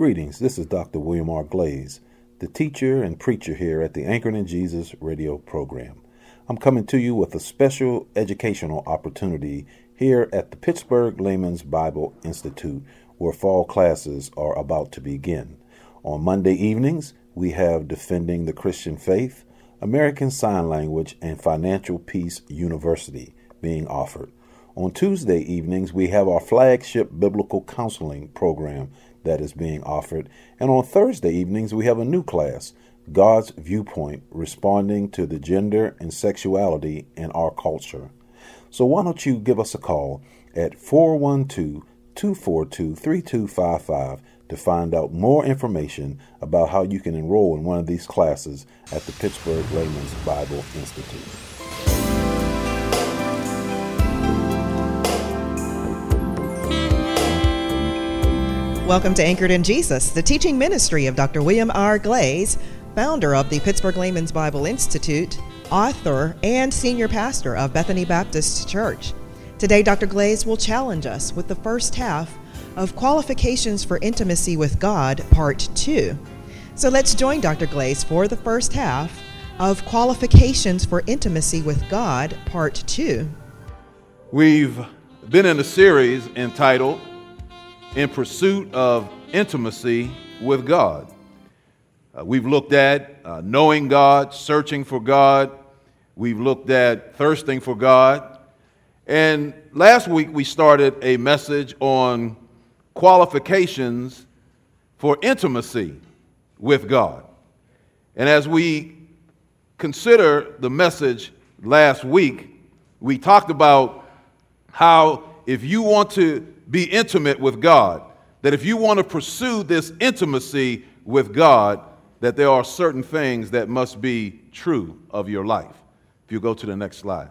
Greetings, this is Dr. William R. Glaze, the teacher and preacher here at the Anchored in Jesus radio program. I'm coming to you with a special educational opportunity here at the Pittsburgh Layman's Bible Institute, where fall classes are about to begin. On Monday evenings, we have Defending the Christian Faith, American Sign Language, and Financial Peace University being offered. On Tuesday evenings, we have our flagship biblical counseling program that is being offered. And on Thursday evenings, we have a new class, God's Viewpoint, responding to the gender and sexuality in our culture. So why don't you give us a call at 412-242-3255 to find out more information about how you can enroll in one of these classes at the Pittsburgh Layman's Bible Institute. Welcome to Anchored in Jesus, the teaching ministry of Dr. William R. Glaze, founder of the Pittsburgh Layman's Bible Institute, author, and senior pastor of Bethany Baptist Church. Today, Dr. Glaze will challenge us with the first half of Qualifications for Intimacy with God, Part 2. So let's join Dr. Glaze for the first half of Qualifications for Intimacy with God, Part 2. We've been in a series entitled In Pursuit of Intimacy with God. We've looked at knowing God, searching for God. We've looked at thirsting for God. And last week we started a message on qualifications for intimacy with God. And as we consider the message last week, we talked about how if you want to be intimate with God, that if you want to pursue this intimacy with God, that there are certain things that must be true of your life. If you go to the next slide.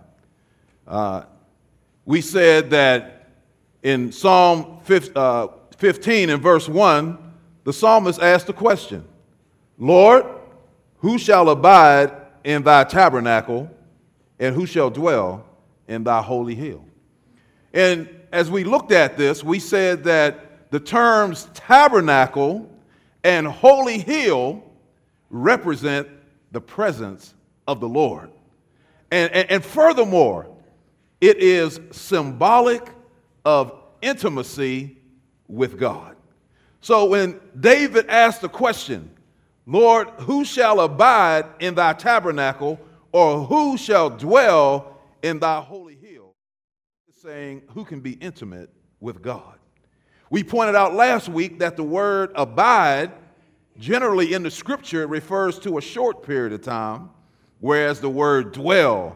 We said that in Psalm 15 and verse 1, the psalmist asked the question, Lord, who shall abide in thy tabernacle, and who shall dwell in thy holy hill? And as we looked at this, we said that the terms tabernacle and holy hill represent the presence of the Lord. And furthermore, it is symbolic of intimacy with God. So when David asked the question, Lord, who shall abide in thy tabernacle, or who shall dwell in thy holy hill? Saying who can be intimate with God. We pointed out last week that the word abide generally in the scripture refers to a short period of time, whereas the word dwell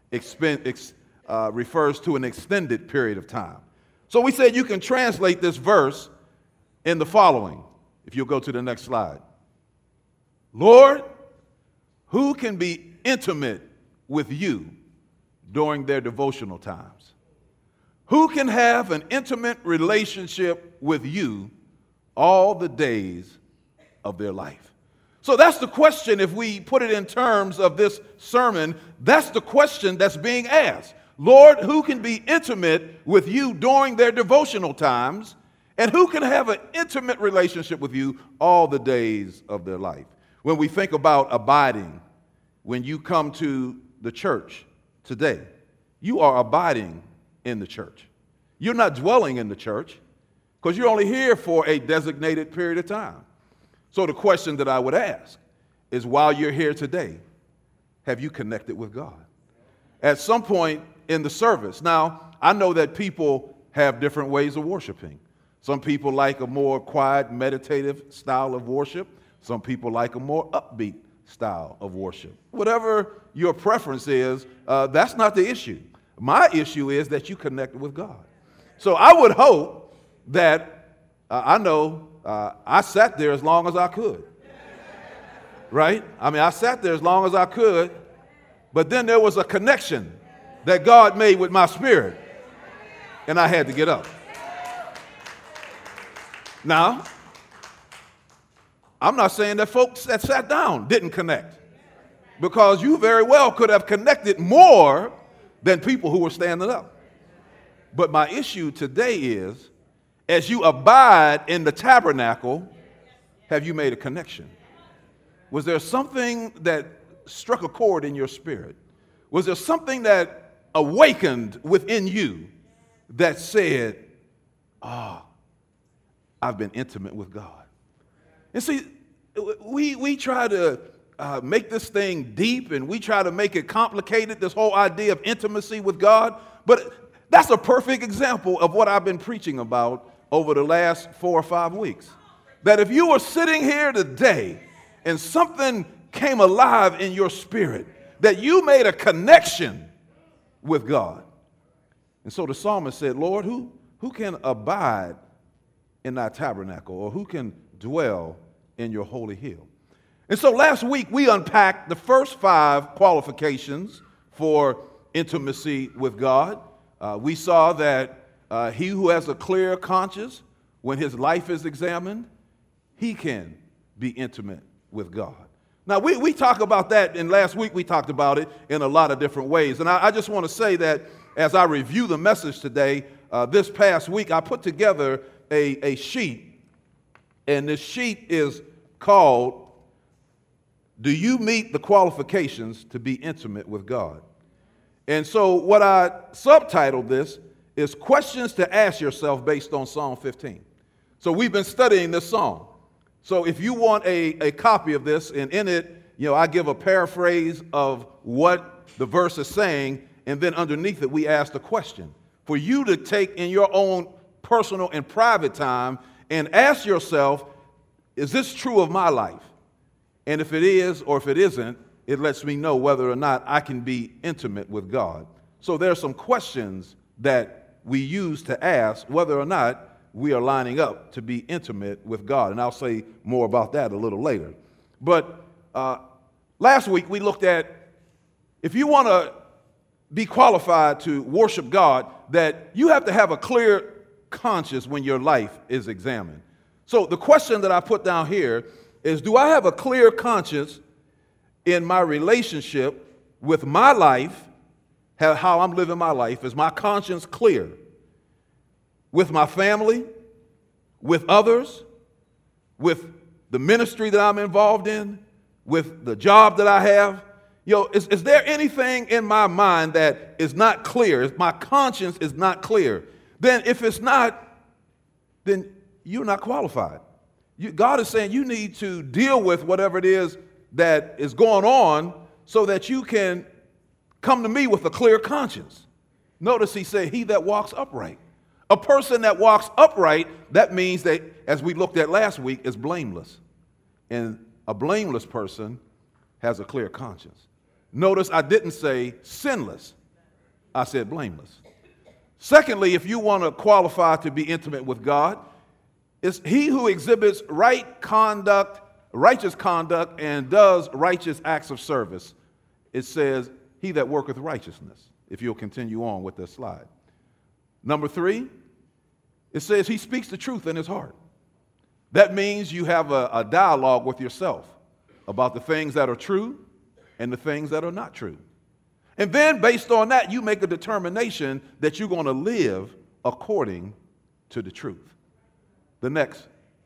refers to an extended period of time. So we said you can translate this verse in the following, if you'll go to the next slide. Lord, who can be intimate with you during their devotional times? Who can have an intimate relationship with you all the days of their life? So that's the question. If we put it in terms of this sermon, that's the question that's being asked. Lord, who can be intimate with you during their devotional times? And who can have an intimate relationship with you all the days of their life? When we think about abiding, when you come to the church today, you are abiding in the church. You're not dwelling in the church because you're only here for a designated period of time. So the question that I would ask is, while you're here today, have you connected with God? At some point in the service. Now, I know that people have different ways of worshiping. Some people like a more quiet, meditative style of worship. Some people like a more upbeat style of worship. Whatever your preference is, that's not the issue. My issue is that you connect with God. So I would hope that, I sat there as long as I could. Right? I sat there as long as I could, but then there was a connection that God made with my spirit, and I had to get up. Now, I'm not saying that folks that sat down didn't connect, because you very well could have connected more than people who were standing up. But my issue today is, as you abide in the tabernacle, have you made a connection? Was there something that struck a chord in your spirit? Was there something that awakened within you that said, I've been intimate with God? And see, we try to make this thing deep, and we try to make it complicated, this whole idea of intimacy with God. But that's a perfect example of what I've been preaching about over the last 4 or 5 weeks. That if you were sitting here today and something came alive in your spirit, that you made a connection with God. And so the psalmist said, Lord, who can abide in thy tabernacle, or who can dwell in your holy hill? And so last week we unpacked the first 5 qualifications for intimacy with God. We saw that he who has a clear conscience, when his life is examined, he can be intimate with God. Now, we talk about that, and last week we talked about it in a lot of different ways. And I just want to say that as I review the message today, this past week, I put together a sheet, and this sheet is called, Do You Meet the Qualifications to Be Intimate with God? And so what I subtitled this is Questions to Ask Yourself based on Psalm 15. So we've been studying this psalm. So if you want a copy of this, and in it, I give a paraphrase of what the verse is saying, and then underneath it, we ask the question for you to take in your own personal and private time and ask yourself, is this true of my life? And if it is, or if it isn't, it lets me know whether or not I can be intimate with God. So there are some questions that we use to ask whether or not we are lining up to be intimate with God. And I'll say more about that a little later. But last week we looked at, if you want to be qualified to worship God, that you have to have a clear conscience when your life is examined. So the question that I put down here is, do I have a clear conscience in my relationship with my life, how I'm living my life? Is my conscience clear? With my family, with others, with the ministry that I'm involved in, with the job that I have? Is there anything in my mind that is not clear? If my conscience is not clear, then if it's not, then you're not qualified. God is saying you need to deal with whatever it is that is going on so that you can come to me with a clear conscience. Notice he said, he that walks upright. A person that walks upright, that means that, as we looked at last week, is blameless. And a blameless person has a clear conscience. Notice I didn't say sinless. I said blameless. Secondly, if you want to qualify to be intimate with God, it's he who exhibits righteous conduct, and does righteous acts of service. It says, he that worketh righteousness, if you'll continue on with this slide. Number 3, it says he speaks the truth in his heart. That means you have a dialogue with yourself about the things that are true and the things that are not true. And then based on that, you make a determination that you're going to live according to the truth. The next,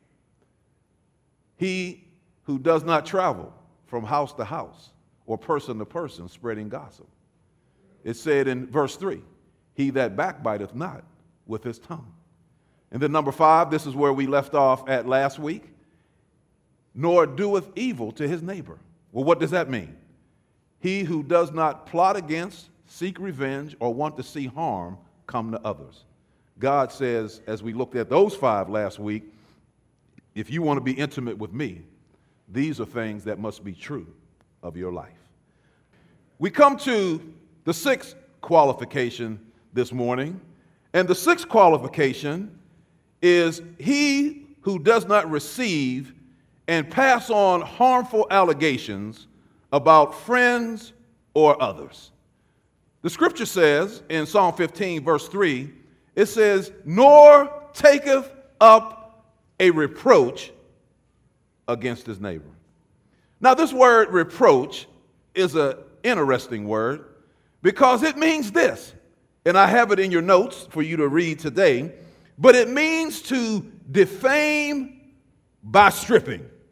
he who does not travel from house to house or person to person spreading gossip. It said in verse 3, he that backbiteth not with his tongue. And then number 5, this is where we left off at last week, nor doeth evil to his neighbor. Well, what does that mean? He who does not plot against, seek revenge, or want to see harm come to others. God says, as we looked at those 5 last week, if you want to be intimate with me, these are things that must be true of your life. We come to the 6th qualification this morning, and the 6th qualification is he who does not receive and pass on harmful allegations about friends or others. The scripture says in Psalm 15, verse 3, it says, nor taketh up a reproach against his neighbor. Now, this word reproach is an interesting word because it means this, and I have it in your notes for you to read today, but it means to defame by stripping.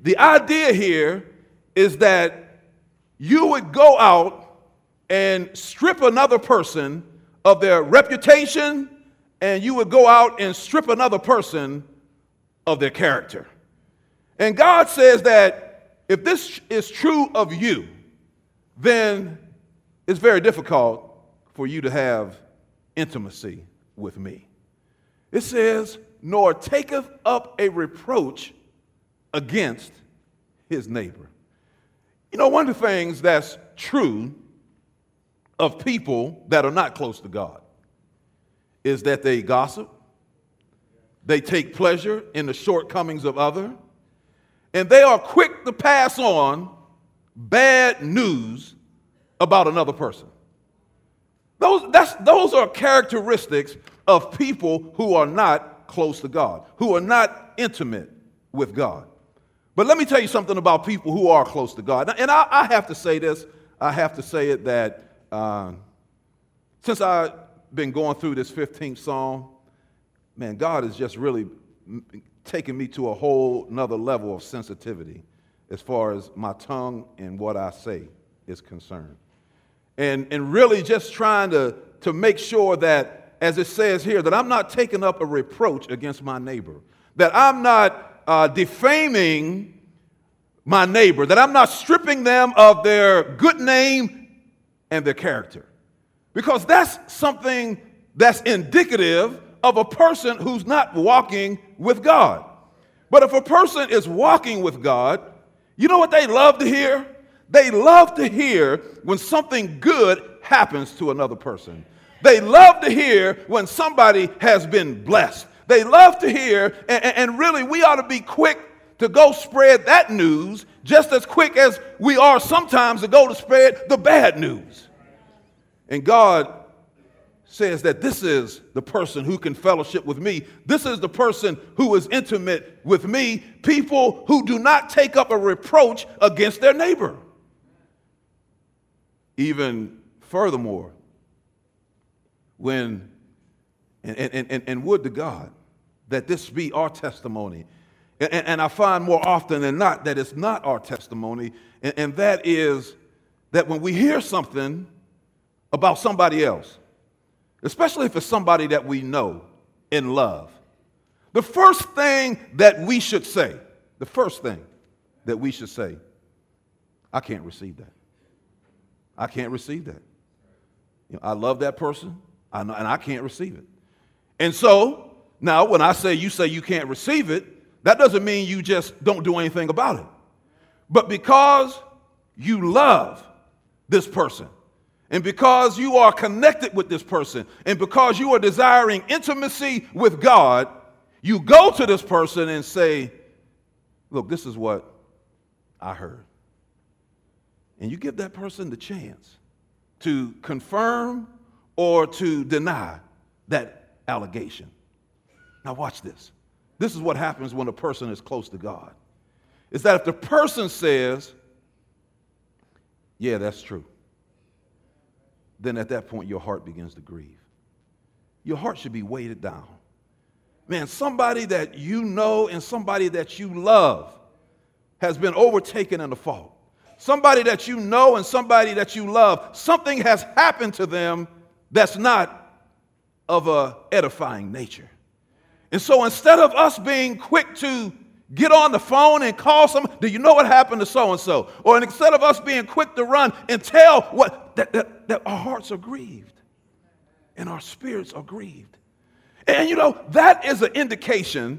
The idea here is that you would go out and strip another person of their reputation, and you would go out and strip another person of their character. And God says that if this is true of you, then it's very difficult for you to have intimacy with me. It says, nor taketh up a reproach against his neighbor. You know, one of the things that's true of people that are not close to God is that they gossip, they take pleasure in the shortcomings of others, and they are quick to pass on bad news about another person. Those are characteristics of people who are not close to God, who are not intimate with God. But let me tell you something about people who are close to God. And I have to say this. I have to say it that since I've been going through this 15th Psalm, man, God has just really taken me to a whole nother level of sensitivity as far as my tongue and what I say is concerned. And really just trying to make sure that, as it says here, that I'm not taking up a reproach against my neighbor, that I'm not defaming my neighbor, that I'm not stripping them of their good name and their character. Because that's something that's indicative of a person who's not walking with God. But if a person is walking with God, you know what they love to hear? They love to hear when something good happens to another person. They love to hear when somebody has been blessed. They love to hear, and really we ought to be quick to go spread that news just as quick as we are sometimes to go to spread the bad news. And God says that this is the person who can fellowship with me. This is the person who is intimate with me. People who do not take up a reproach against their neighbor. Even furthermore, when, and would to God that this be our testimony. And I find more often than not that it's not our testimony, and that is that when we hear something about somebody else, especially if it's somebody that we know and love, the first thing that we should say, I can't receive that. I can't receive that. You know, I love that person, and I can't receive it. And so, now when I say you can't receive it, that doesn't mean you just don't do anything about it. But because you love this person, and because you are connected with this person, and because you are desiring intimacy with God, you go to this person and say, look, this is what I heard. And you give that person the chance to confirm or to deny that allegation. Now watch this. This is what happens when a person is close to God. Is that if the person says, yeah, that's true, then at that point your heart begins to grieve. Your heart should be weighted down. Man, somebody that you know and somebody that you love has been overtaken in a fault. Somebody that you know and somebody that you love, something has happened to them that's not of a edifying nature. And so instead of us being quick to get on the phone and call someone, do you know what happened to so-and-so? Or instead of us being quick to run and tell what that our hearts are grieved and our spirits are grieved. And you know, that is an indication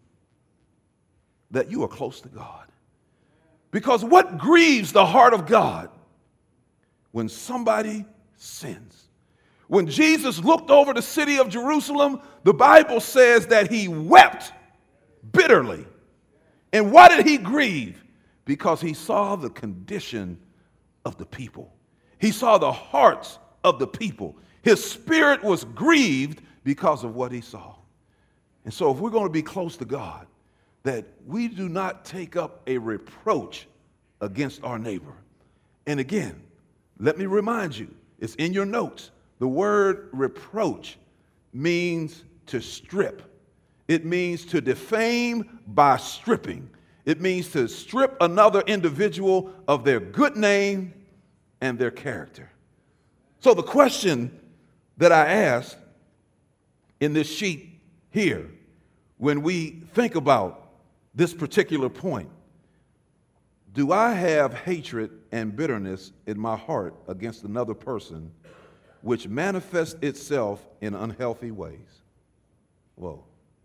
that you are close to God. Because what grieves the heart of God? When somebody sins. When Jesus looked over the city of Jerusalem, the Bible says that he wept bitterly. And why did he grieve? Because he saw the condition of the people. He saw the hearts of the people. His spirit was grieved because of what he saw. And so if we're going to be close to God, that we do not take up a reproach against our neighbor. And again, let me remind you, it's in your notes. The word reproach means to strip. It means to defame by stripping. It means to strip another individual of their good name and their character. So the question that I asked in this sheet here, when we think about this particular point, do I have hatred and bitterness in my heart against another person which manifests itself in unhealthy ways? Whoa.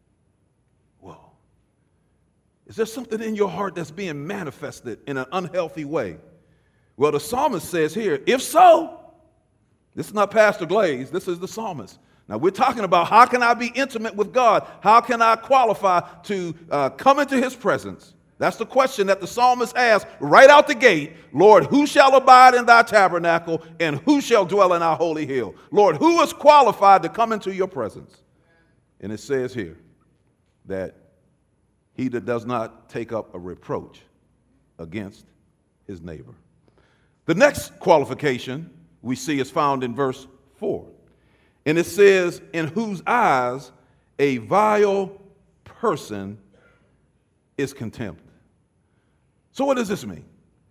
Is there something in your heart that's being manifested in an unhealthy way? Well, the psalmist says here, if so, this is not Pastor Glaze, this is the psalmist. Now, we're talking about how can I be intimate with God? How can I qualify to come into his presence? That's the question that the psalmist asked right out the gate. Lord, who shall abide in thy tabernacle, and who shall dwell in our holy hill? Lord, who is qualified to come into your presence? And it says here that he that does not take up a reproach against his neighbor. The next qualification we see is found in verse 4. And it says, in whose eyes a vile person is contempt. So what does this mean?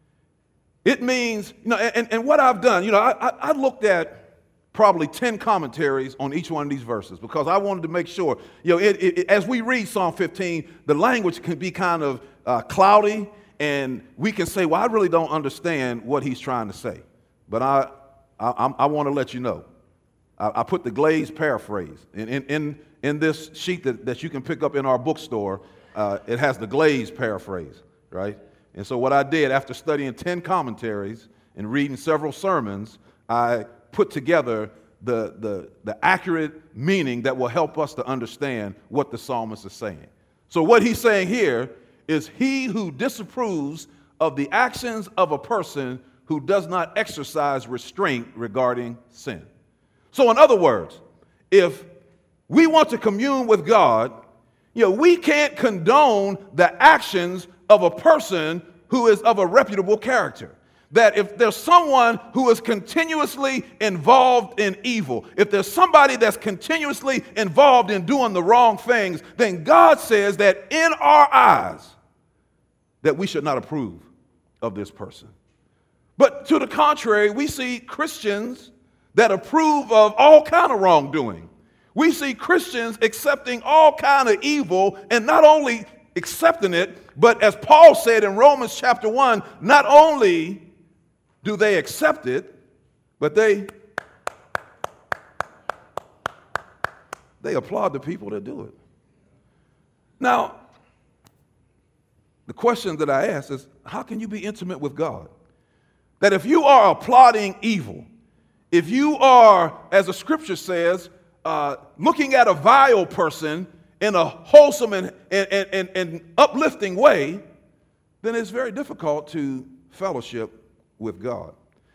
It means, and what I've done, I looked at probably 10 commentaries on each one of these verses because I wanted to make sure, as we read Psalm 15, the language can be kind of cloudy, and we can say, well, I really don't understand what he's trying to say. But I want to let you know. I put the Glaze paraphrase. In this sheet that you can pick up in our bookstore, it has the Glaze paraphrase, right? And so what I did after studying 10 commentaries and reading several sermons, I put together the accurate meaning that will help us to understand what the psalmist is saying. So what he's saying here is he who disapproves of the actions of a person who does not exercise restraint regarding sin. So in other words, if we want to commune with God, we can't condone the actions of a person who is of a reputable character. That if there's someone who is continuously involved in evil, if there's somebody that's continuously involved in doing the wrong things, then God says that in our eyes that we should not approve of this person. But to the contrary, we see Christians that approve of all kind of wrongdoing. We see Christians accepting all kind of evil, and not only accepting it, but as Paul said in Romans chapter 1, not only do they accept it, but they applaud the people that do it. Now, the question that I ask is, how can you be intimate with God? That if you are applauding evil, if you are, as the scripture says, looking at a vile person in a wholesome and uplifting way, then it's very difficult to fellowship with God.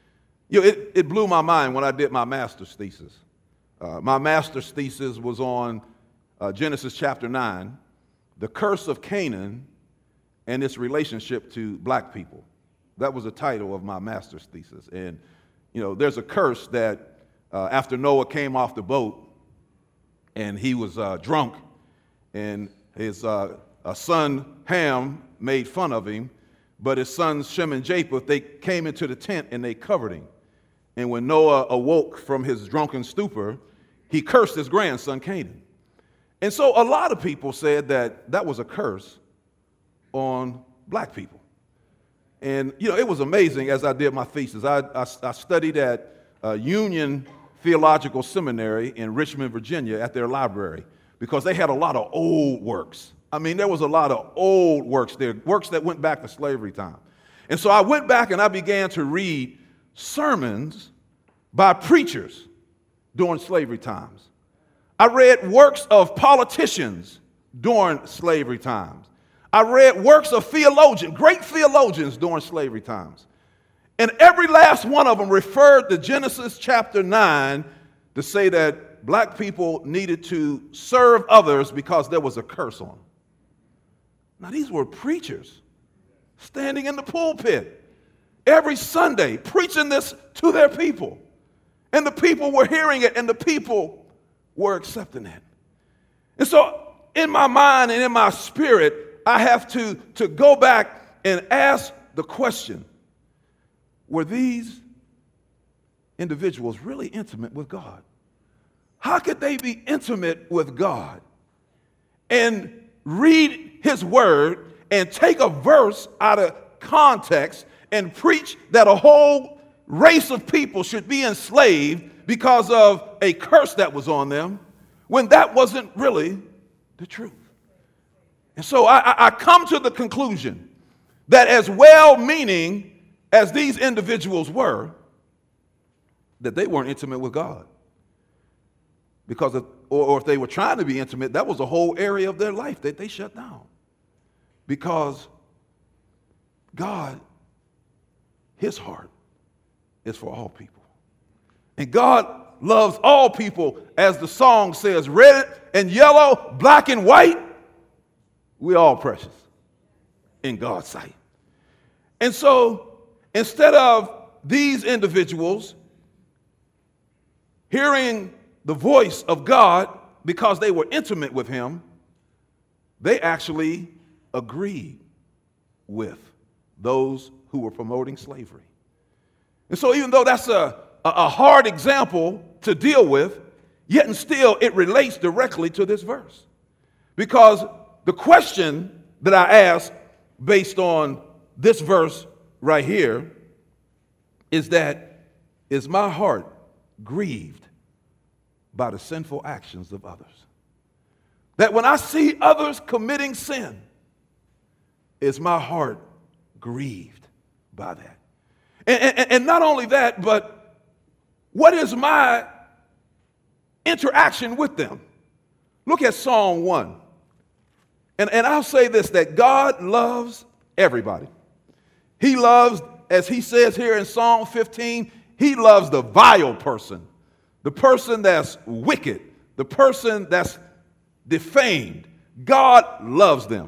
It blew my mind when I did my master's thesis. My master's thesis was on Genesis chapter 9, the curse of Canaan and its relationship to black people. That was the title of my master's thesis. And, there's a curse that after Noah came off the boat and he was drunk, and his son Ham made fun of him, but his sons Shem and Japheth, they came into the tent and they covered him. And when Noah awoke from his drunken stupor, he cursed his grandson Canaan. And so a lot of people said that was a curse on black people. And, it was amazing as I did my thesis. I studied at Union Theological Seminary in Richmond, Virginia at their library because they had a lot of old works. I mean, there was a lot of old works there, works that went back to slavery time. And so I went back and I began to read sermons by preachers during slavery times. I read works of politicians during slavery times. I read works of theologians, great theologians during slavery times. And every last one of them referred to Genesis chapter 9 to say that black people needed to serve others because there was a curse on them. Now, these were preachers standing in the pulpit every Sunday preaching this to their people. And the people were hearing it, and the people were accepting it. And so in my mind and in my spirit, I have to go back and ask the question, were these individuals really intimate with God? How could they be intimate with God and read his word and take a verse out of context and preach that a whole race of people should be enslaved because of a curse that was on them, when that wasn't really the truth? And so I come to the conclusion that as well-meaning as these individuals were, that they weren't intimate with God. Because or if they were trying to be intimate, that was a whole area of their life that they shut down. Because God, his heart is for all people. And God loves all people, as the song says, red and yellow, black and white. We all precious in God's sight. And so instead of these individuals hearing the voice of God because they were intimate with him, they actually agreed with those who were promoting slavery. And so even though that's a hard example to deal with, yet and still it relates directly to this verse. Because the question that I ask based on this verse right here is that, is my heart grieved by the sinful actions of others? That when I see others committing sin, is my heart grieved by that? And not only that, but what is my interaction with them? Look at Psalm 1. And I'll say this, that God loves everybody. He loves, as he says here in Psalm 15, he loves the vile person, the person that's wicked, the person that's defamed. God loves them.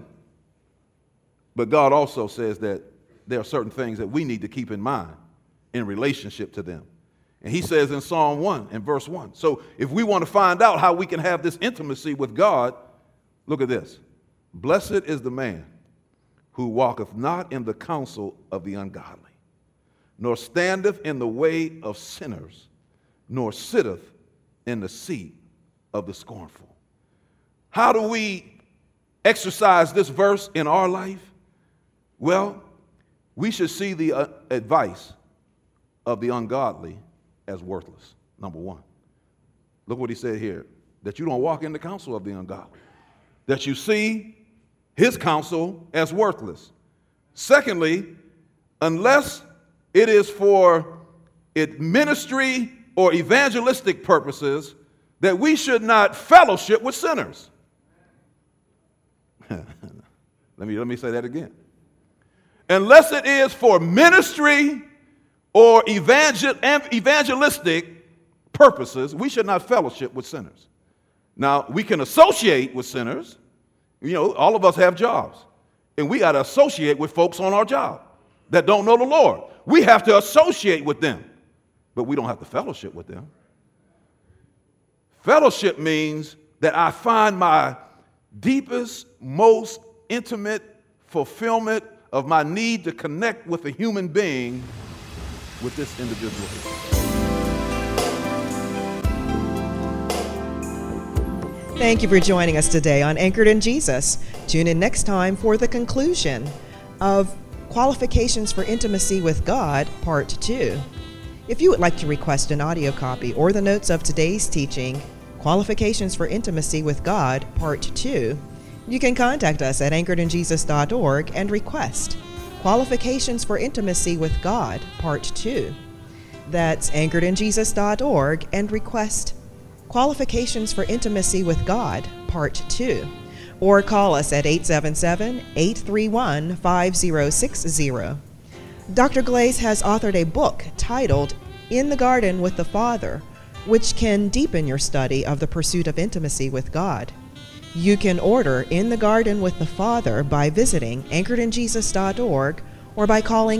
But God also says that there are certain things that we need to keep in mind in relationship to them. And he says in Psalm 1 and verse 1. So if we want to find out how we can have this intimacy with God, look at this. Blessed is the man who walketh not in the counsel of the ungodly, nor standeth in the way of sinners, nor sitteth in the seat of the scornful. How do we exercise this verse in our life? Well, we should see the advice of the ungodly as worthless, number one. Look what he said here, that you don't walk in the counsel of the ungodly, that you see his counsel as worthless. Secondly, unless it is for ministry or evangelistic purposes, that we should not fellowship with sinners. Let me say that again. Unless it is for ministry or evangelistic purposes, we should not fellowship with sinners. Now, we can associate with sinners. You know, all of us have jobs, and we got to associate with folks on our job that don't know the Lord. We have to associate with them, but we don't have to fellowship with them. Fellowship means that I find my deepest, most intimate fulfillment of my need to connect with a human being with this individual. Thank you for joining us today on Anchored in Jesus. Tune in next time for the conclusion of Qualifications for Intimacy with God, Part 2. If you would like to request an audio copy or the notes of today's teaching, Qualifications for Intimacy with God, Part 2, you can contact us at anchoredinjesus.org and request Qualifications for Intimacy with God, Part 2. That's anchoredinjesus.org and request Qualifications for Intimacy with God, Part 2. Or call us at 877-831-5060. Dr. Glaze has authored a book titled In the Garden with the Father, which can deepen your study of the pursuit of intimacy with God. You can order In the Garden with the Father by visiting anchoredinjesus.org or by calling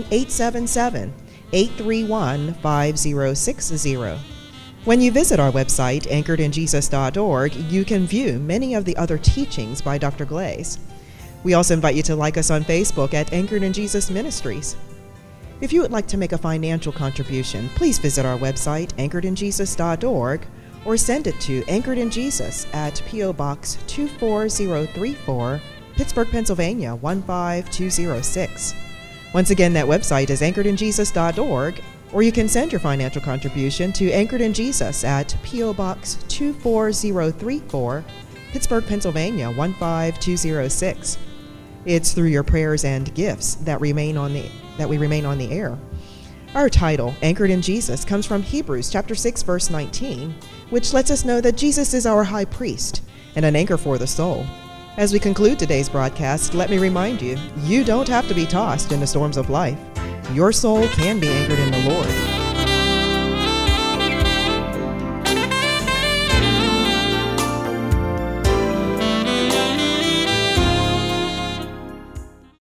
877-831-5060. When you visit our website, anchoredinjesus.org, you can view many of the other teachings by Dr. Glaze. We also invite you to like us on Facebook at Anchored in Jesus Ministries. If you would like to make a financial contribution, please visit our website, anchoredinjesus.org, or send it to Anchored in Jesus at P.O. Box 24034, Pittsburgh, Pennsylvania 15206. Once again, that website is anchoredinjesus.org, or you can send your financial contribution to Anchored in Jesus at P.O. Box 24034, Pittsburgh, Pennsylvania 15206. It's through your prayers and gifts that we remain on the air. Our title, Anchored in Jesus, comes from Hebrews chapter 6, verse 19, which lets us know that Jesus is our high priest and an anchor for the soul. As we conclude today's broadcast, let me remind you, you don't have to be tossed in the storms of life. Your soul can be anchored in the Lord.